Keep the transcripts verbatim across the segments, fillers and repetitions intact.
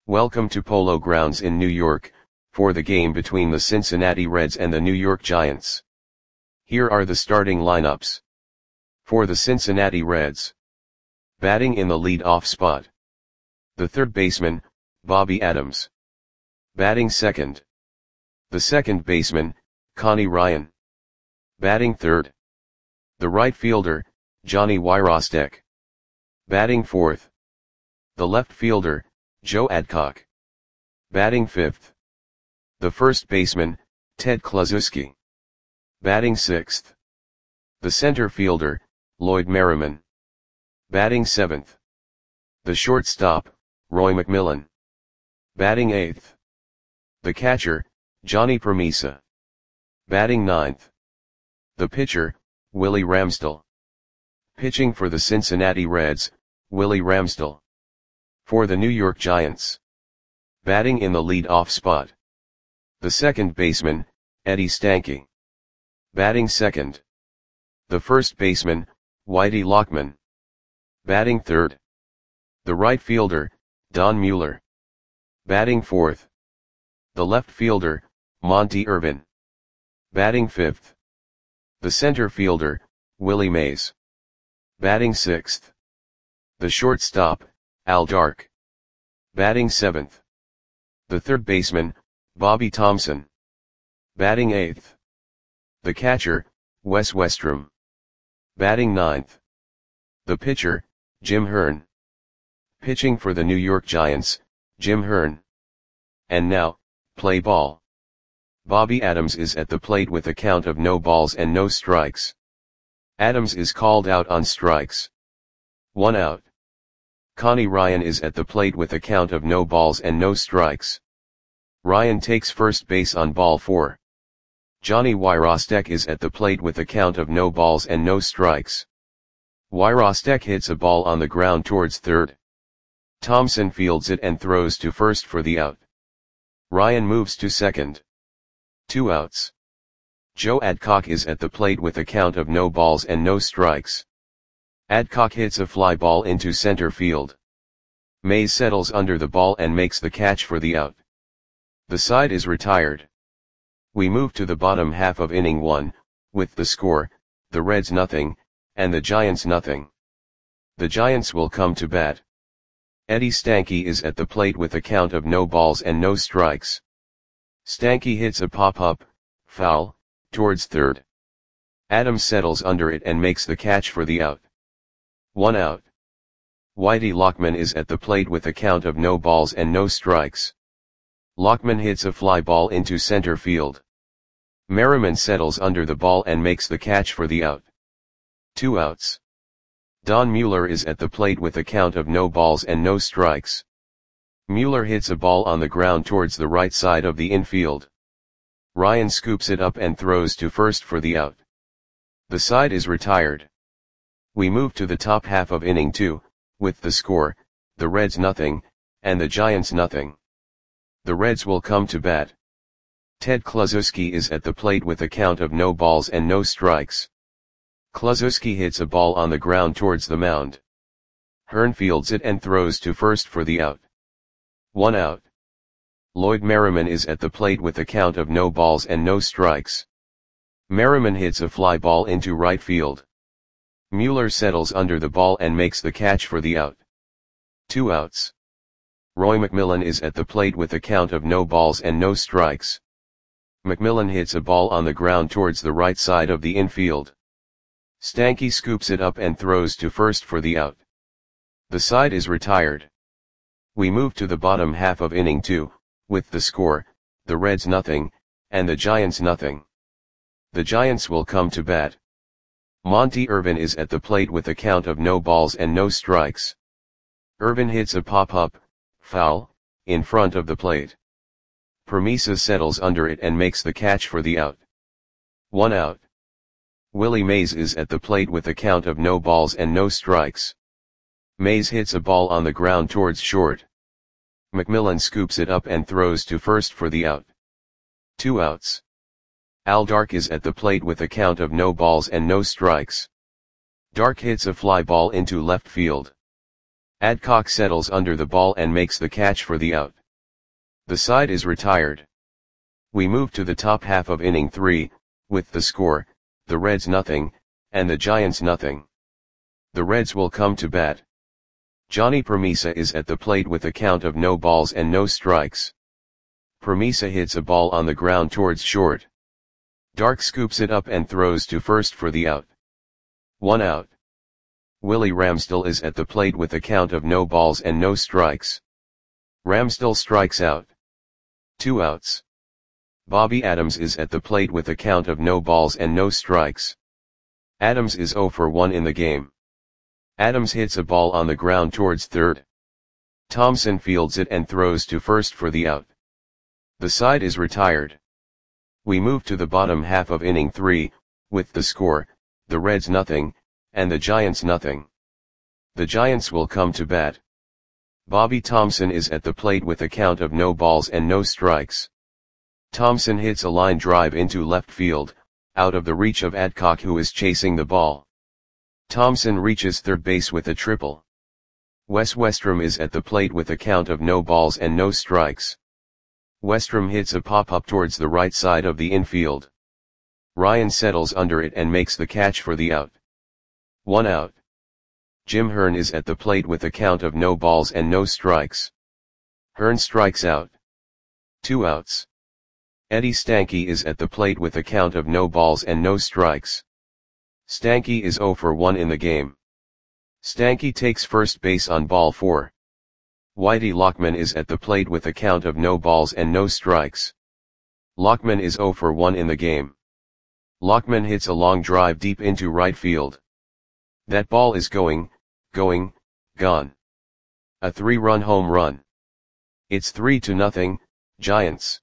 Welcome to Polo Grounds in New York, for the game between the Cincinnati Reds and the New York Giants. Here are the starting lineups. For the Cincinnati Reds. Batting in the lead-off spot. The third baseman, Bobby Adams. Batting second. The second baseman, Connie Ryan. Batting third. The right fielder, Johnny Wyrostek. Batting fourth. The left fielder, Joe Adcock. Batting fifth. The first baseman, Ted Kluszewski. Batting sixth. The center fielder, Lloyd Merriman. Batting seventh. The shortstop, Roy McMillan. Batting eighth. The catcher, Johnny Permisa. Batting ninth. The pitcher, Willie Ramsdell. Pitching for the Cincinnati Reds, Willie Ramsdell. For the New York Giants. Batting in the lead-off spot. The second baseman, Eddie Stanky. Batting second. The first baseman, Whitey Lockman. Batting third. The right fielder, Don Mueller. Batting fourth. The left fielder, Monty Irvin. Batting fifth. The center fielder, Willie Mays. Batting sixth. The shortstop, Al Dark. Batting seventh. The third baseman, Bobby Thompson. Batting eighth. The catcher, Wes Westrom. Batting ninth. The pitcher, Jim Hearn. Pitching for the New York Giants, Jim Hearn. And now, play ball. Bobby Adams is at the plate with a count of no balls and no strikes. Adams is called out on strikes. One out. Connie Ryan is at the plate with a count of no balls and no strikes. Ryan takes first base on ball four. Johnny Wyrostek is at the plate with a count of no balls and no strikes. Wyrostek hits a ball on the ground towards third. Thompson fields it and throws to first for the out. Ryan moves to second. Two outs. Joe Adcock is at the plate with a count of no balls and no strikes. Adcock hits a fly ball into center field. Mays settles under the ball and makes the catch for the out. The side is retired. We move to the bottom half of inning one, with the score, the Reds nothing, and the Giants nothing. The Giants will come to bat. Eddie Stanky is at the plate with a count of no balls and no strikes. Stanky hits a pop-up, foul, towards third. Adams settles under it and makes the catch for the out. One out. Whitey Lockman is at the plate with a count of no balls and no strikes. Lockman hits a fly ball into center field. Merriman settles under the ball and makes the catch for the out. Two outs. Don Mueller is at the plate with a count of no balls and no strikes. Mueller hits a ball on the ground towards the right side of the infield. Ryan scoops it up and throws to first for the out. The side is retired. We move to the top half of inning two, with the score, the Reds nothing, and the Giants nothing. The Reds will come to bat. Ted Kluszewski is at the plate with a count of no balls and no strikes. Kluszewski hits a ball on the ground towards the mound. Hearn fields it and throws to first for the out. One out. Lloyd Merriman is at the plate with a count of no balls and no strikes. Merriman hits a fly ball into right field. Mueller settles under the ball and makes the catch for the out. Two outs. Roy McMillan is at the plate with a count of no balls and no strikes. McMillan hits a ball on the ground towards the right side of the infield. Stanky scoops it up and throws to first for the out. The side is retired. We move to the bottom half of inning two, with the score, the Reds nothing, and the Giants nothing. The Giants will come to bat. Monty Irvin is at the plate with a count of no balls and no strikes. Irvin hits a pop-up, foul, in front of the plate. Permisa settles under it and makes the catch for the out. One out. Willie Mays is at the plate with a count of no balls and no strikes. Mays hits a ball on the ground towards short. McMillan scoops it up and throws to first for the out. Two outs. Al Dark is at the plate with a count of no balls and no strikes. Dark hits a fly ball into left field. Adcock settles under the ball and makes the catch for the out. The side is retired. We move to the top half of inning three, with the score, the Reds nothing, and the Giants nothing. The Reds will come to bat. Johnny Permisa is at the plate with a count of no balls and no strikes. Permisa hits a ball on the ground towards short. Dark scoops it up and throws to first for the out. One out. Willie Ramsdell is at the plate with a count of no balls and no strikes. Ramsdell strikes out. Two outs. Bobby Adams is at the plate with a count of no balls and no strikes. Adams is oh for one in the game. Adams hits a ball on the ground towards third. Thompson fields it and throws to first for the out. The side is retired. We move to the bottom half of inning three, with the score, the Reds nothing, and the Giants nothing. The Giants will come to bat. Bobby Thompson is at the plate with a count of no balls and no strikes. Thompson hits a line drive into left field, out of the reach of Adcock, who is chasing the ball. Thompson reaches third base with a triple. Wes Westrom is at the plate with a count of no balls and no strikes. Westrom hits a pop-up towards the right side of the infield. Ryan settles under it and makes the catch for the out. One out. Jim Hearn is at the plate with a count of no balls and no strikes. Hearn strikes out. Two outs. Eddie Stanky is at the plate with a count of no balls and no strikes. Stanky is oh for one in the game. Stanky takes first base on ball four. Whitey Lockman is at the plate with a count of no balls and no strikes. Lockman is oh for one in the game. Lockman hits a long drive deep into right field. That ball is going, going, gone. A three-run home run. It's three to nothing, Giants.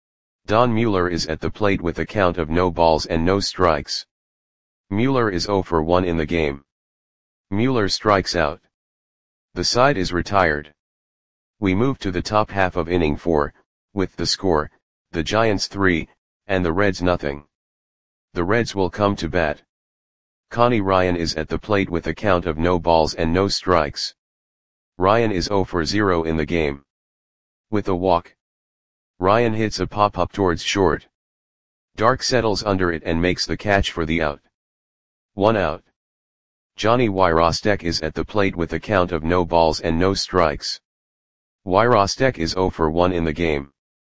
Don Mueller is at the plate with a count of no balls and no strikes. Mueller is oh for one in the game. Mueller strikes out. The side is retired. We move to the top half of inning four, with the score, the Giants three, and the Reds nothing. The Reds will come to bat. Connie Ryan is at the plate with a count of no balls and no strikes. Ryan is oh for zero in the game. With a walk. Ryan hits a pop-up towards short. Dark settles under it and makes the catch for the out. One out. Johnny Wyrostek is at the plate with a count of no balls and no strikes. Wyrostek is oh for one in the game.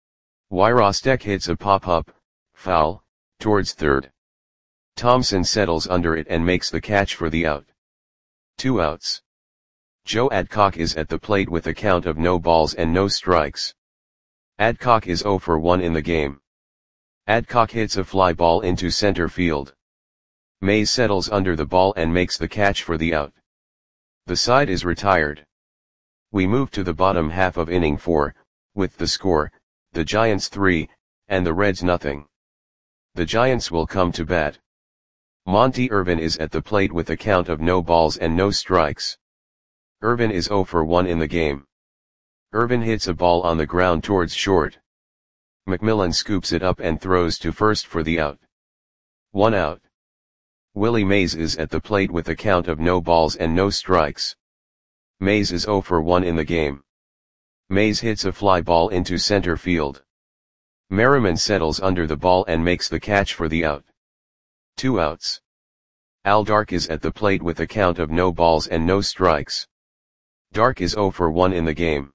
Wyrostek hits a pop-up, foul, towards third. Thompson settles under it and makes the catch for the out. Two outs. Joe Adcock is at the plate with a count of no balls and no strikes. Adcock is oh for one in the game. Adcock hits a fly ball into center field. Mays settles under the ball and makes the catch for the out. The side is retired. We move to the bottom half of inning four, with the score, the Giants three, and the Reds nothing. The Giants will come to bat. Monty Irvin is at the plate with a count of no balls and no strikes. Irvin is oh for one in the game. Irvin hits a ball on the ground towards short. McMillan scoops it up and throws to first for the out. One out. Willie Mays is at the plate with a count of no balls and no strikes. Mays is oh for one in the game. Mays hits a fly ball into center field. Merriman settles under the ball and makes the catch for the out. Two outs. Al Dark is at the plate with a count of no balls and no strikes. Dark is oh for one in the game.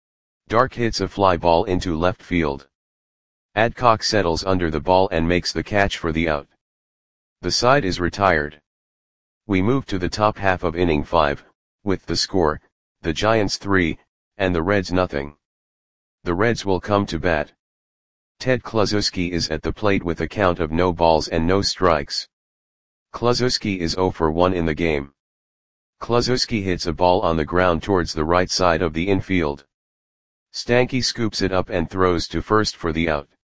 Dark hits a fly ball into left field. Adcock settles under the ball and makes the catch for the out. The side is retired. We move to the top half of inning five, with the score, the Giants three, and the Reds nothing. The Reds will come to bat. Ted Kluszewski is at the plate with a count of no balls and no strikes. Kluszewski is oh for one in the game. Kluszewski hits a ball on the ground towards the right side of the infield. Stanky scoops it up and throws to first for the out.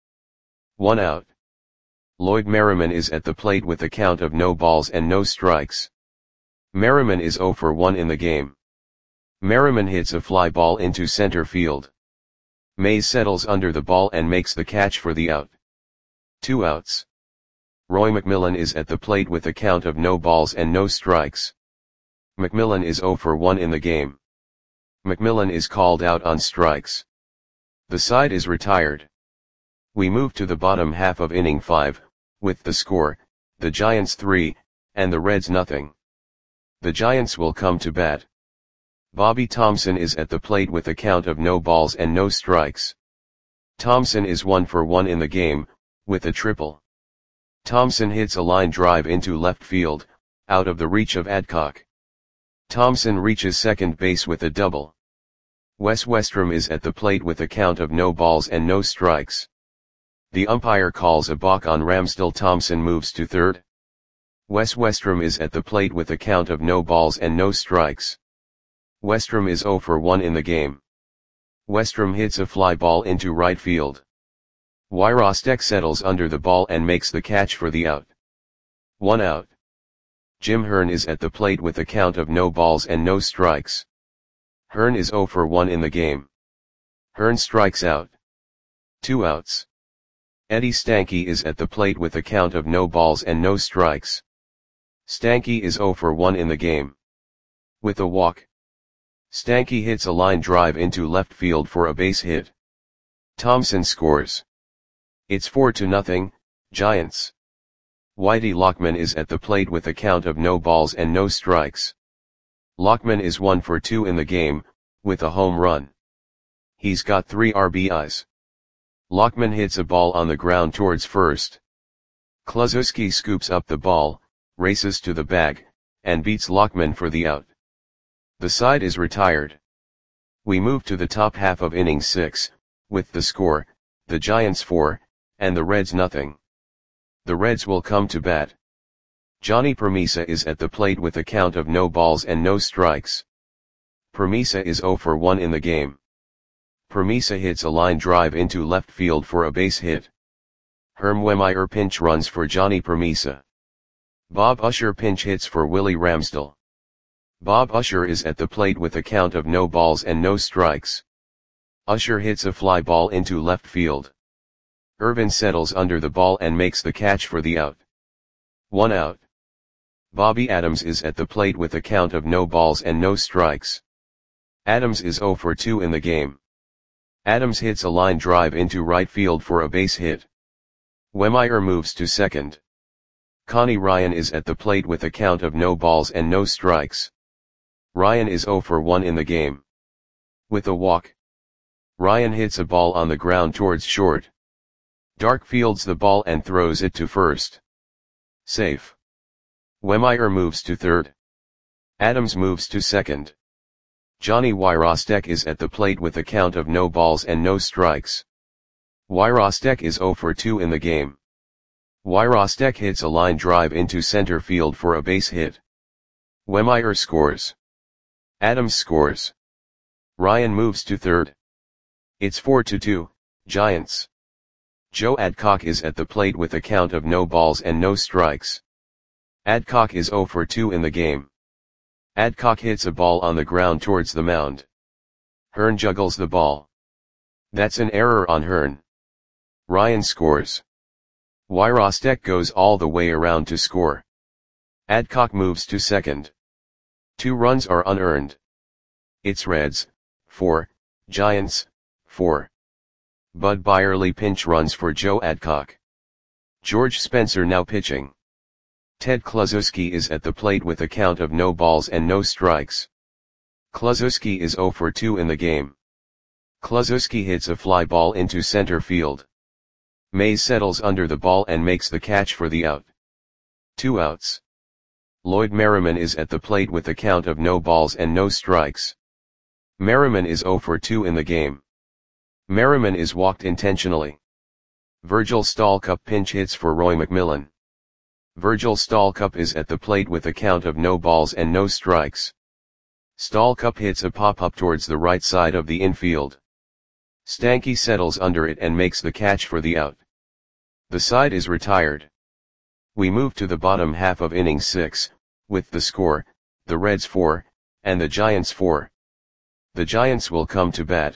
One out. Lloyd Merriman is at the plate with a count of no balls and no strikes. Merriman is oh for one in the game. Merriman hits a fly ball into center field. Mays settles under the ball and makes the catch for the out. Two outs. Roy McMillan is at the plate with a count of no balls and no strikes. McMillan is oh for one in the game. McMillan is called out on strikes. The side is retired. We move to the bottom half of inning five, with the score, the Giants three, and the Reds nothing. The Giants will come to bat. Bobby Thomson is at the plate with a count of no balls and no strikes. Thomson is one for one in the game, with a triple. Thomson hits a line drive into left field, out of the reach of Adcock. Thomson reaches second base with a double. Wes Westrom is at the plate with a count of no balls and no strikes. The umpire calls a balk on Ramsdell. Thomson moves to third. Wes Westrom is at the plate with a count of no balls and no strikes. Westrom is zero for one in the game. Westrom hits a fly ball into right field. Wyrostek settles under the ball and makes the catch for the out. One out. Jim Hearn is at the plate with a count of no balls and no strikes. Hearn is zero for one in the game. Hearn strikes out. Two outs. Eddie Stanky is at the plate with a count of no balls and no strikes. Stanky is zero for one in the game. With a walk. Stanky hits a line drive into left field for a base hit. Thomson scores. It's four to nothing, Giants. Whitey Lockman is at the plate with a count of no balls and no strikes. Lockman is one for two in the game, with a home run. He's got three R B Is. Lockman hits a ball on the ground towards first. Kluszewski scoops up the ball, races to the bag, and beats Lockman for the out. The side is retired. We move to the top half of inning six, with the score, the Giants four, and the Reds nothing. The Reds will come to bat. Johnny Permisa is at the plate with a count of no balls and no strikes. Permisa is zero for one in the game. Permisa hits a line drive into left field for a base hit. Herm Wehmeyer pinch runs for Johnny Permisa. Bob Usher pinch hits for Willie Ramsdell. Bob Usher is at the plate with a count of no balls and no strikes. Usher hits a fly ball into left field. Irvin settles under the ball and makes the catch for the out. One out. Bobby Adams is at the plate with a count of no balls and no strikes. Adams is zero for two in the game. Adams hits a line drive into right field for a base hit. Wehmeyer moves to second. Connie Ryan is at the plate with a count of no balls and no strikes. Ryan is zero for one in the game. With a walk. Ryan hits a ball on the ground towards short. Dark fields the ball and throws it to first. Safe. Wehmeyer moves to third. Adams moves to second. Johnny Wyrostek is at the plate with a count of no balls and no strikes. Wyrostek is zero for two in the game. Wyrostek hits a line drive into center field for a base hit. Wehmeyer scores. Adams scores. Ryan moves to third. It's four to two, Giants. Joe Adcock is at the plate with a count of no balls and no strikes. Adcock is zero for two in the game. Adcock hits a ball on the ground towards the mound. Hearn juggles the ball. That's an error on Hearn. Ryan scores. Wyrostek goes all the way around to score. Adcock moves to second. Two runs are unearned. It's Reds, four, Giants, four. Bud Byerly pinch runs for Joe Adcock. George Spencer now pitching. Ted Kluszewski is at the plate with a count of no balls and no strikes. Kluszewski is zero for two in the game. Kluszewski hits a fly ball into center field. Mays settles under the ball and makes the catch for the out. Two outs. Lloyd Merriman is at the plate with a count of no balls and no strikes. Merriman is zero for two in the game. Merriman is walked intentionally. Virgil Stallcup pinch hits for Roy McMillan. Virgil Stallcup is at the plate with a count of no balls and no strikes. Stallcup hits a pop-up towards the right side of the infield. Stanky settles under it and makes the catch for the out. The side is retired. We move to the bottom half of inning six, with the score, the Reds four, and the Giants four. The Giants will come to bat.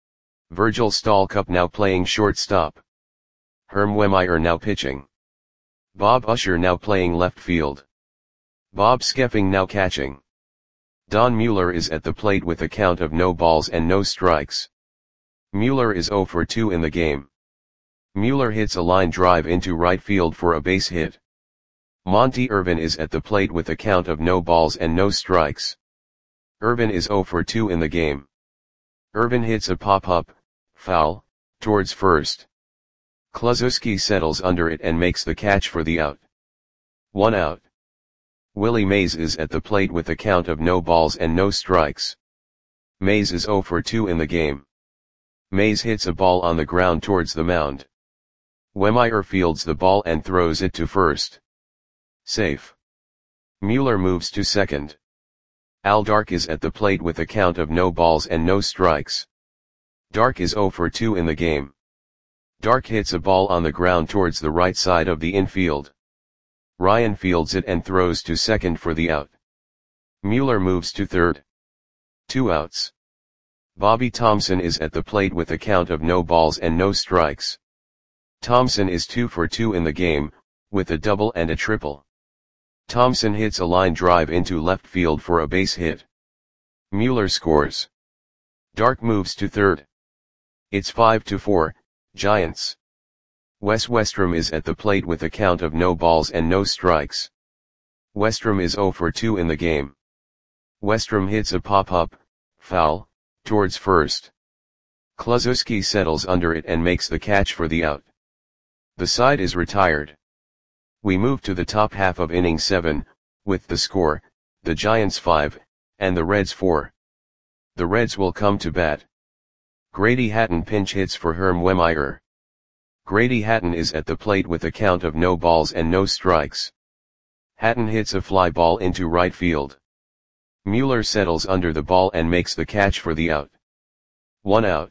Virgil Stallcup now playing shortstop. Herm Wehmeyer now pitching. Bob Usher now playing left field. Bob Skeffing now catching. Don Mueller is at the plate with a count of no balls and no strikes. Mueller is zero for two in the game. Mueller hits a line drive into right field for a base hit. Monty Irvin is at the plate with a count of no balls and no strikes. Irvin is zero for two in the game. Irvin hits a pop-up, foul, towards first. Kluszewski settles under it and makes the catch for the out. One out. Willie Mays is at the plate with a count of no balls and no strikes. Mays is zero for two in the game. Mays hits a ball on the ground towards the mound. Wehmeyer fields the ball and throws it to first. Safe. Mueller moves to second. Al Dark is at the plate with a count of no balls and no strikes. Dark is zero for two in the game. Dark hits a ball on the ground towards the right side of the infield. Ryan fields it and throws to second for the out. Mueller moves to third. Two outs. Bobby Thompson is at the plate with a count of no balls and no strikes. Thompson is two for two in the game, with a double and a triple. Thompson hits a line drive into left field for a base hit. Mueller scores. Dark moves to third. It's five to four, Giants. Wes Westrom is at the plate with a count of no balls and no strikes. Westrom is zero for two in the game. Westrom hits a pop-up, foul, towards first. Kluszewski settles under it and makes the catch for the out. The side is retired. We move to the top half of inning seven, with the score, the Giants five, and the Reds four. The Reds will come to bat. Grady Hatton pinch hits for Herm Wehmeyer. Grady Hatton is at the plate with a count of no balls and no strikes. Hatton hits a fly ball into right field. Mueller settles under the ball and makes the catch for the out. One out.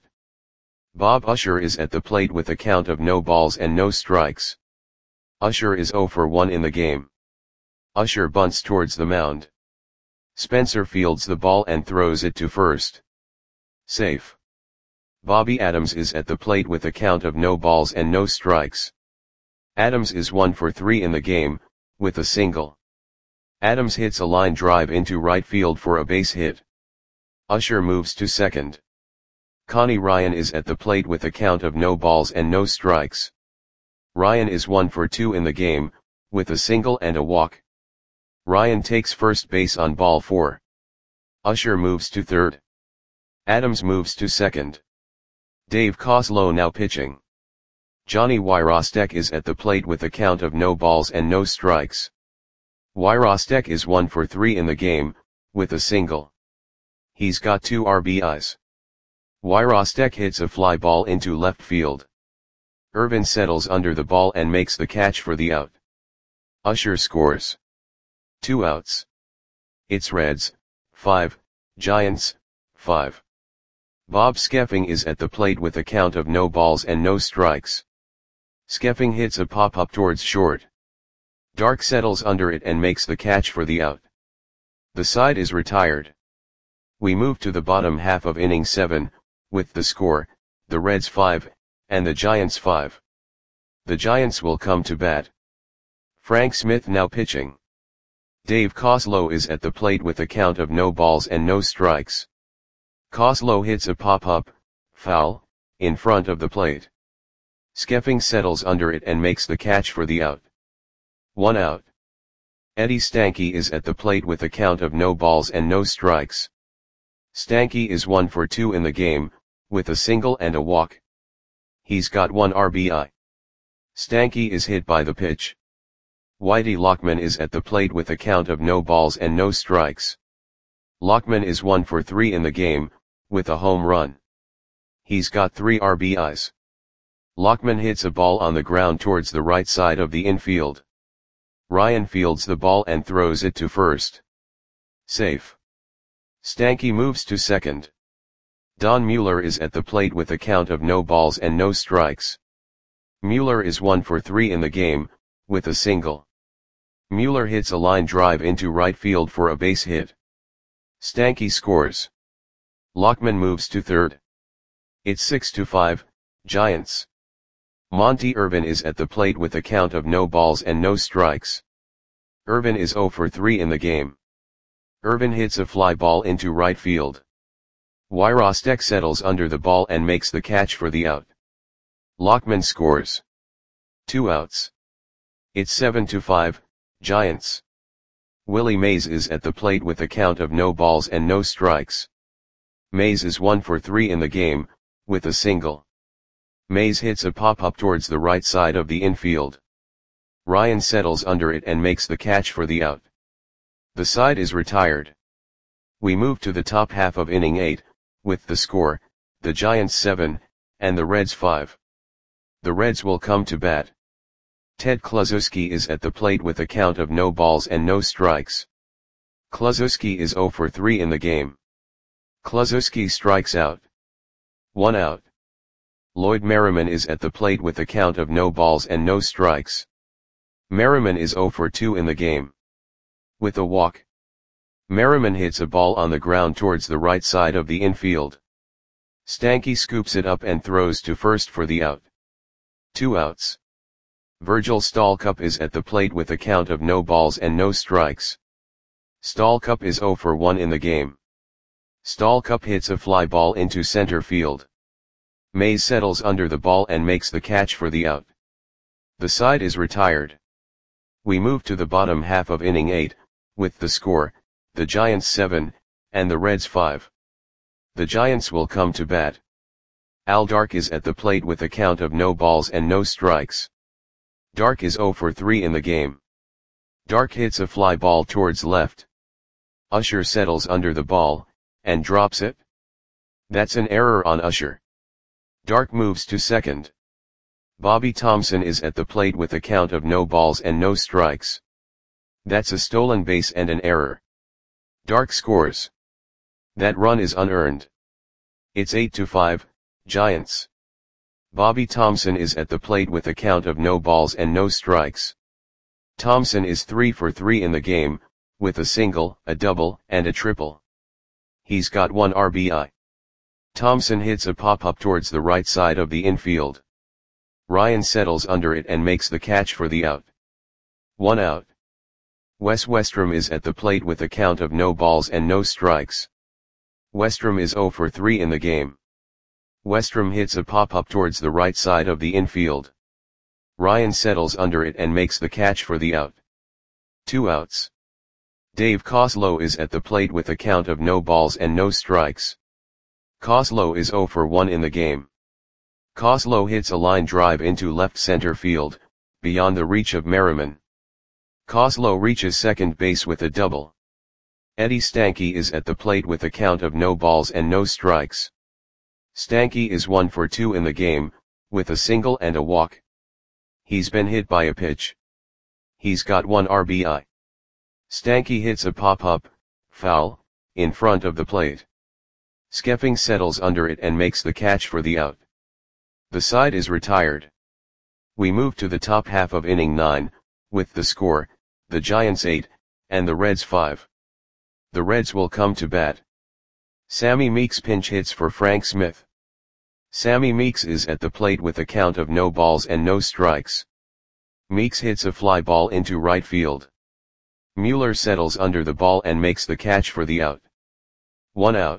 Bob Usher is at the plate with a count of no balls and no strikes. Usher is zero for one in the game. Usher bunts towards the mound. Spencer fields the ball and throws it to first. Safe. Bobby Adams is at the plate with a count of no balls and no strikes. Adams is one for three in the game, with a single. Adams hits a line drive into right field for a base hit. Usher moves to second. Connie Ryan is at the plate with a count of no balls and no strikes. Ryan is one for two in the game, with a single and a walk. Ryan takes first base on ball four. Usher moves to third. Adams moves to second. Dave Kozlow now pitching. Johnny Wyrostek is at the plate with a count of no balls and no strikes. Wyrostek is one for three in the game, with a single. He's got two R B Is. Wyrostek hits a fly ball into left field. Irvin settles under the ball and makes the catch for the out. Usher scores. Two outs. It's Reds, five, Giants, five. Bob Skeffing is at the plate with a count of no balls and no strikes. Skeffing hits a pop-up towards short. Dark settles under it and makes the catch for the out. The side is retired. We move to the bottom half of inning seven, with the score, the Reds five, and the Giants five. The Giants will come to bat. Frank Smith now pitching. Dave Kozlow is at the plate with a count of no balls and no strikes. Kozlow hits a pop-up, foul, in front of the plate. Skeffing settles under it and makes the catch for the out. One out. Eddie Stanky is at the plate with a count of no balls and no strikes. Stanky is one for two in the game, with a single and a walk. He's got one R B I. Stanky is hit by the pitch. Whitey Lockman is at the plate with a count of no balls and no strikes. Lockman is one for three in the game, with a home run. He's got three R B Is. Lockman hits a ball on the ground towards the right side of the infield. Ryan fields the ball and throws it to first. Safe. Stanky moves to second. Don Mueller is at the plate with a count of no balls and no strikes. Mueller is one for three in the game, with a single. Mueller hits a line drive into right field for a base hit. Stanky scores. Lockman moves to third. It's six to five, Giants. Monty Irvin is at the plate with a count of no balls and no strikes. Irvin is zero for three in the game. Irvin hits a fly ball into right field. Wyrostek settles under the ball and makes the catch for the out. Lockman scores. Two outs. It's seven to five, Giants. Willie Mays is at the plate with a count of no balls and no strikes. Mays is one for three in the game, with a single. Mays hits a pop-up towards the right side of the infield. Ryan settles under it and makes the catch for the out. The side is retired. We move to the top half of inning eight, with the score, the Giants seven, and the Reds five. The Reds will come to bat. Ted Kluszewski is at the plate with a count of no balls and no strikes. Kluszewski is zero for three in the game. Kluszewski strikes out. One out. Lloyd Merriman is at the plate with a count of no balls and no strikes. Merriman is zero for two in the game. With a walk. Merriman hits a ball on the ground towards the right side of the infield. Stanky scoops it up and throws to first for the out. Two outs. Virgil Stallcup is at the plate with a count of no balls and no strikes. Stallcup is zero for one in the game. Stallcup hits a fly ball into center field. Mays settles under the ball and makes the catch for the out. The side is retired. We move to the bottom half of inning eight, with the score, the Giants seven, and the Reds five. The Giants will come to bat. Al Dark is at the plate with a count of no balls and no strikes. Dark is zero for three in the game. Dark hits a fly ball towards left. Usher settles under the ball, and drops it. That's an error on Usher. Dark moves to second. Bobby Thompson is at the plate with a count of no balls and no strikes. That's a stolen base and an error. Dark scores. That run is unearned. It's eight to five, Giants. Bobby Thompson is at the plate with a count of no balls and no strikes. Thompson is three for three in the game, with a single, a double, and a triple. He's got one R B I. Thompson hits a pop-up towards the right side of the infield. Ryan settles under it and makes the catch for the out. One out. Wes Westrom is at the plate with a count of no balls and no strikes. Westrom is zero for three in the game. Westrom hits a pop-up towards the right side of the infield. Ryan settles under it and makes the catch for the out. Two outs. Dave Koslow is at the plate with a count of no balls and no strikes. Koslow is zero for one in the game. Koslow hits a line drive into left center field, beyond the reach of Merriman. Koslow reaches second base with a double. Eddie Stanky is at the plate with a count of no balls and no strikes. Stanky is one for two in the game, with a single and a walk. He's been hit by a pitch. He's got one R B I. Stanky hits a pop-up, foul, in front of the plate. Skeffing settles under it and makes the catch for the out. The side is retired. We move to the top half of inning nine, with the score, the Giants eight, and the Reds five. The Reds will come to bat. Sammy Meeks pinch hits for Frank Smith. Sammy Meeks is at the plate with a count of no balls and no strikes. Meeks hits a fly ball into right field. Mueller settles under the ball and makes the catch for the out. One out.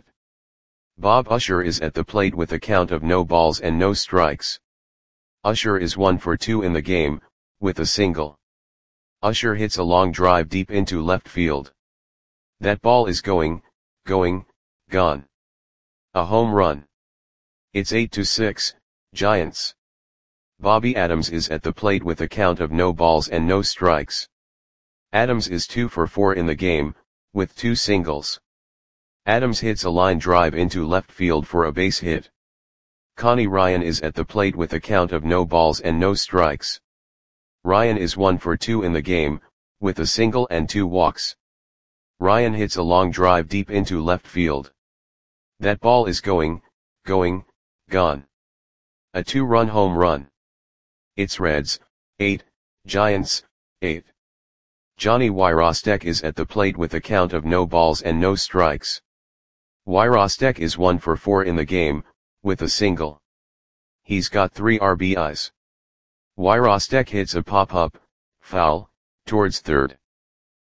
Bob Usher is at the plate with a count of no balls and no strikes. Usher is one for two in the game, with a single. Usher hits a long drive deep into left field. That ball is going, going, gone. A home run. It's eight to six, Giants. Bobby Adams is at the plate with a count of no balls and no strikes. Adams is two for four in the game, with two singles. Adams hits a line drive into left field for a base hit. Connie Ryan is at the plate with a count of no balls and no strikes. Ryan is one for two in the game, with a single and two walks. Ryan hits a long drive deep into left field. That ball is going, going, gone. A two-run home run. It's Reds, eight, Giants, eight. Johnny Wyrostek is at the plate with a count of no balls and no strikes. Wyrostek is one for four in the game, with a single. He's got three R B Is. Wyrostek hits a pop-up, foul, towards third.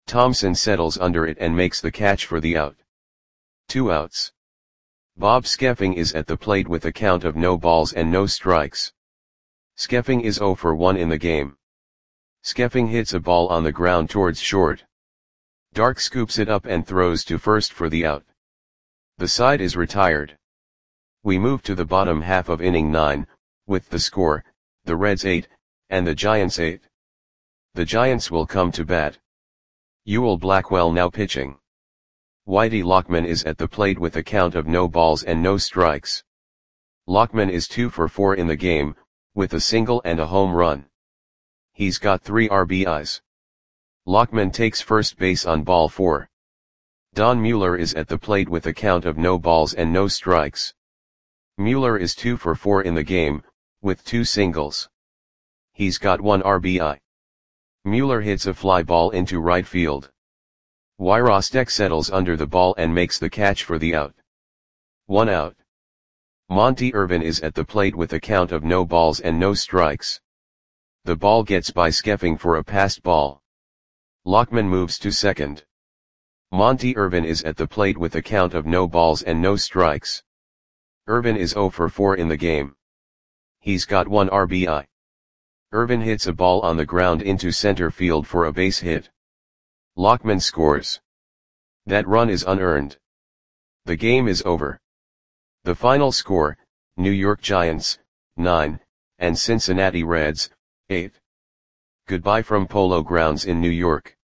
Thompson settles under it and makes the catch for the out. Two outs. Bob Skeffing is at the plate with a count of no balls and no strikes. Skeffing is oh for one in the game. Skeffing hits a ball on the ground towards short. Dark scoops it up and throws to first for the out. The side is retired. We move to the bottom half of inning nine, with the score, the Reds eight, and the Giants eight. The Giants will come to bat. Ewell Blackwell now pitching. Whitey Lockman is at the plate with a count of no balls and no strikes. Lockman is two for four in the game, with a single and a home run. He's got three R B Is. Lockman takes first base on ball four. Don Mueller is at the plate with a count of no balls and no strikes. Mueller is two for four in the game, with two singles. He's got one R B I. Mueller hits a fly ball into right field. Wyrostek settles under the ball and makes the catch for the out. One out. Monty Irvin is at the plate with a count of no balls and no strikes. The ball gets by Skeffing for a passed ball. Lockman moves to second. Monty Irvin is at the plate with a count of no balls and no strikes. Irvin is oh for four in the game. He's got one R B I. Irvin hits a ball on the ground into center field for a base hit. Lockman scores. That run is unearned. The game is over. The final score, New York Giants, nine, and Cincinnati Reds, eight. Goodbye from Polo Grounds in New York.